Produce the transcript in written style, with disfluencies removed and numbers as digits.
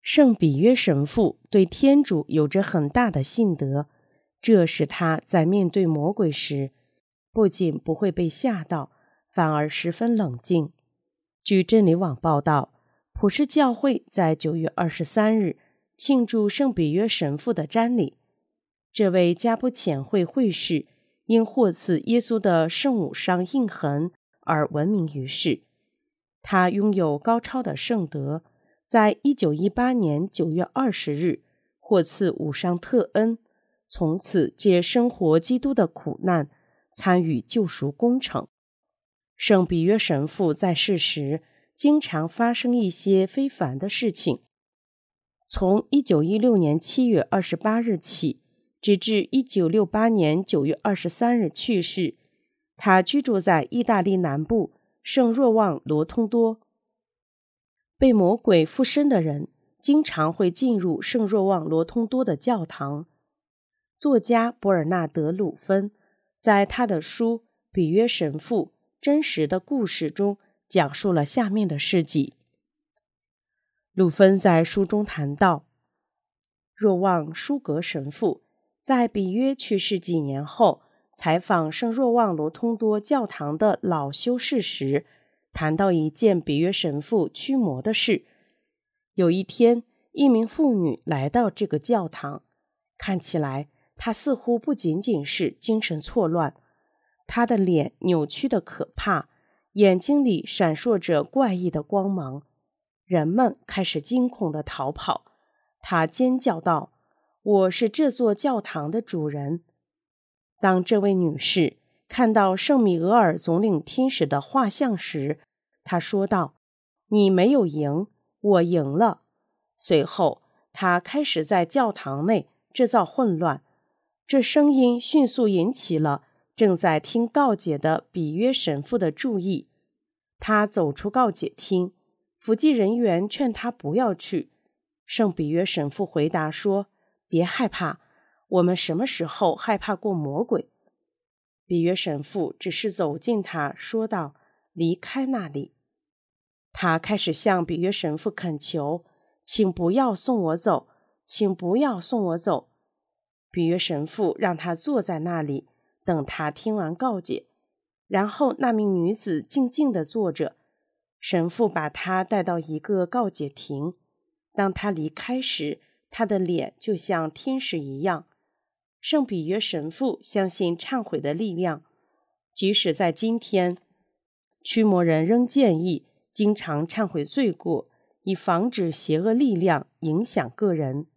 圣比约神父对天主有着很大的信德，这使他在面对魔鬼时，不仅不会被吓到，反而十分冷静。据真理网报道，普世教会在9月23日庆祝圣比约神父的瞻礼。这位加布浅会会士因获赐耶稣的圣母上印痕而闻名于世。他拥有高超的圣德，在1918年9月20日获赐五伤特恩，从此借生活基督的苦难参与救赎工程。圣比约神父在世时经常发生一些非凡的事情。从1916年7月28日起，直至1968年9月23日去世，他居住在意大利南部圣若望罗通多。被魔鬼附身的人经常会进入圣若望罗通多的教堂。作家伯尔纳德·鲁芬在他的书《比约神父：真实的故事》中讲述了下面的事迹。鲁芬在书中谈到，若望舒格神父在比约去世几年后采访圣若望罗通多教堂的老修士时，谈到一件比约神父驱魔的事。有一天，一名妇女来到这个教堂，看起来她似乎不仅仅是精神错乱，她的脸扭曲得可怕，眼睛里闪烁着怪异的光芒。人们开始惊恐地逃跑。她尖叫道：“我是这座教堂的主人。”当这位女士看到圣米俄尔总领天使的画像时，她说道：“你没有赢，我赢了。”随后，她开始在教堂内制造混乱。这声音迅速引起了正在听告解的比约神父的注意。他走出告解厅，辅祭人员劝他不要去。圣比约神父回答说：“别害怕，我们什么时候害怕过魔鬼？”比约神父只是走近他，说道：“离开那里。”他开始向比约神父恳求：“请不要送我走，请不要送我走。”比约神父让他坐在那里，等他听完告解。然后那名女子静静地坐着。神父把她带到一个告解亭。当他离开时，他的脸就像天使一样。圣比约神父相信忏悔的力量，即使在今天，驱魔人仍建议经常忏悔罪过，以防止邪恶力量影响个人。